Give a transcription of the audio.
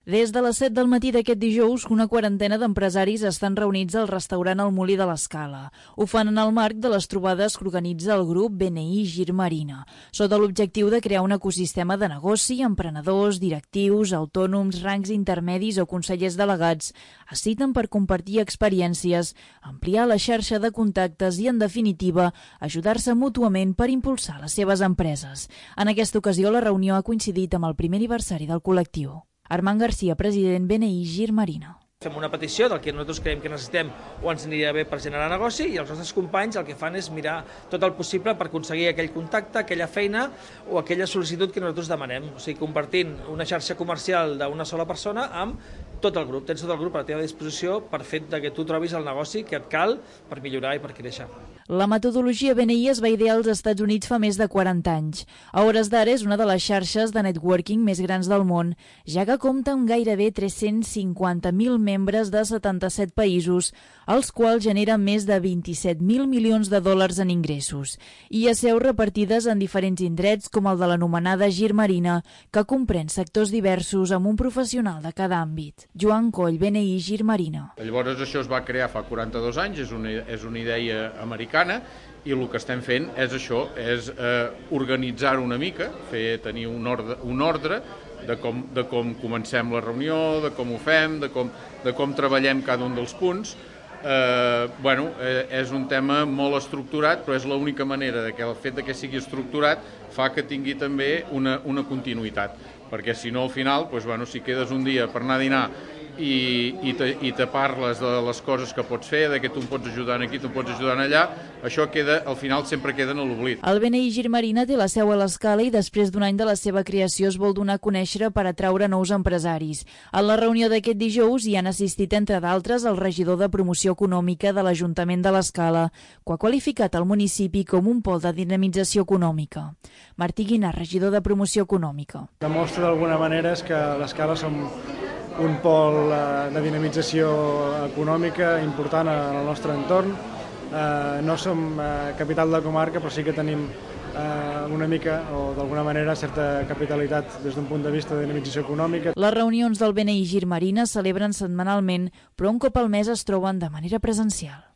Des de les 7 del matí d'aquest dijous, una quarantena d'empresaris estan reunits al restaurant El Molí de l'Escala. Ho fan en el marc de les trobades que organitza el grup BNI Gir Marina, sota l'objectiu de crear un ecosistema de negoci, emprenedors, directius, autònoms, rangs intermedis o consellers delegats es citen per compartir experiències, ampliar la xarxa de contactes i, en definitiva, ajudar-se mútuament per impulsar les seves empreses. En aquesta ocasió, la reunió ha coincidit amb el primer aniversari del col·lectiu. Armand Garcia, president BNI Gir Marina. Fem una petició del que nosaltres creiem que necessitem o ens aniria bé per generar negoci i els nostres companys el que fan és mirar tot el possible per aconseguir aquell contacte, aquella feina o aquella sol·licitud que nosaltres demanem. O sigui, compartint una xarxa comercial d'una sola persona amb tot el grup. Tens tot el grup a la teva disposició per fet que tu trobis el negoci que et cal per millorar i per créixer. La metodologia BNI es va idear als Estats Units fa més de 40 anys. A hores d'ara és una de les xarxes de networking més grans del món, ja que compta amb gairebé 350.000 membres de 77 països, els quals generen més de 27.000 milions de dòlars en ingressos, i a seus repartides en diferents indrets com el de l'anomenada Gir Marina, que comprèn sectors diversos amb un professional de cada àmbit. Joan Coll, BNI Gir Marina. Llavors això es va crear fa 42 anys, és una idea americana, i el que estem fent és això, és organitzar-ho una mica, tenir un ordre de com comencem la reunió, de com ho fem, de com treballem cada un dels punts. És un tema molt estructurat, però és l'única manera que el fet que sigui estructurat fa que tingui també una continuïtat, perquè si no al final, si quedes un dia per anar a dinar i te parles de les coses que pots fer, de que tu em pots ajudar aquí, tu em pots ajudar allà, això al final sempre queda en l'oblit. El BNI Gir Marina té la seu a l'Escala i després d'un any de la seva creació es vol donar a conèixer per atraure nous empresaris. En la reunió d'aquest dijous hi han assistit, entre d'altres, el regidor de Promoció Econòmica de l'Ajuntament de l'Escala, que ha qualificat el municipi com un pol de dinamització econòmica. Martí Guinà, regidor de Promoció Econòmica. Demostra d'alguna manera que a l'Escala som un pol de dinamització econòmica important en el nostre entorn. No som capital de comarca, però sí que tenim una mica, o d'alguna manera, certa capitalitat des d'un punt de vista de dinamització econòmica. Les reunions del BNI Gir Marina es celebren setmanalment, però un cop al mes es troben de manera presencial.